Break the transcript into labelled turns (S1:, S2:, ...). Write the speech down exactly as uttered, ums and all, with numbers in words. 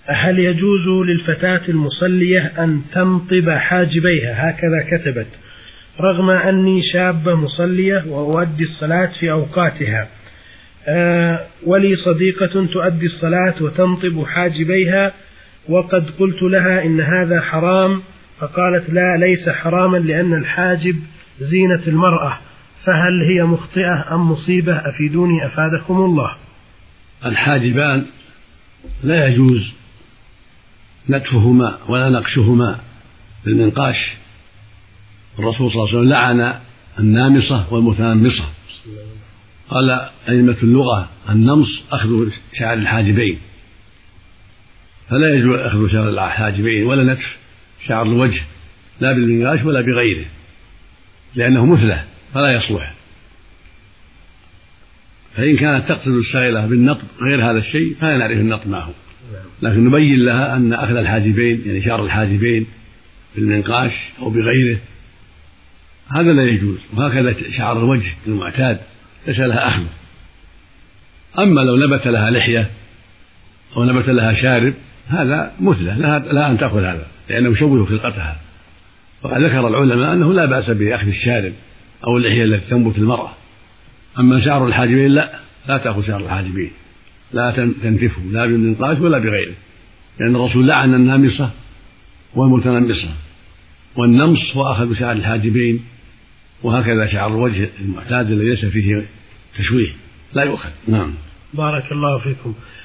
S1: هل يجوز للفتاة المصلية أن تنطب حاجبيها؟ هكذا كتبت: رغم أني شابة مصلية وأؤدي الصلاة في أوقاتها، آه ولي صديقة تؤدي الصلاة وتنطب حاجبيها، وقد قلت لها إن هذا حرام، فقالت لا، ليس حراما لأن الحاجب زينة المرأة، فهل هي مخطئة أم مصيبة؟ أفيدوني أفادكم الله.
S2: الحاجبان لا يجوز نتفهما ولا نقشهما بالمنقاش. الرسول صلى الله عليه وسلم لعن النامصة والمتنمصة. قال أئمة اللغة: النمص أخذ شعر الحاجبين، فلا يجوز أخذ شعر الحاجبين ولا نتف شعر الوجه، لا بالمنقاش ولا بغيره، لأنه مثله فلا يصلح. فإن كانت تقصد السائلة بالنطب غير هذا الشيء فلا نعرف النطب معه، لكن نبين لها أن أخذ الحاجبين يعني شعر الحاجبين بالمنقاش أو بغيره هذا لا يجوز، وهكذا شعر الوجه المعتاد ليس لها أخذ. أما لو نبت لها لحية أو نبت لها شارب هذا مثله، لا أن تأخذ هذا لأنه يشوه خلقتها. وقد ذكر العلماء أنه لا بأس بأخذ الشارب أو اللحية التي تنبت المرأة. أما شعر الحاجبين لا لا تأخذ شعر الحاجبين، لا تنتفه لا بالمنقاش ولا بغيره، لأن الرسول لعن النامصة والمتنمصة، والنمص هو أخذ شعر الحاجبين، وهكذا شعر الوجه المعتاد الذي ليس فيه تشويه لا يؤخذ. نعم.
S1: بارك الله فيكم.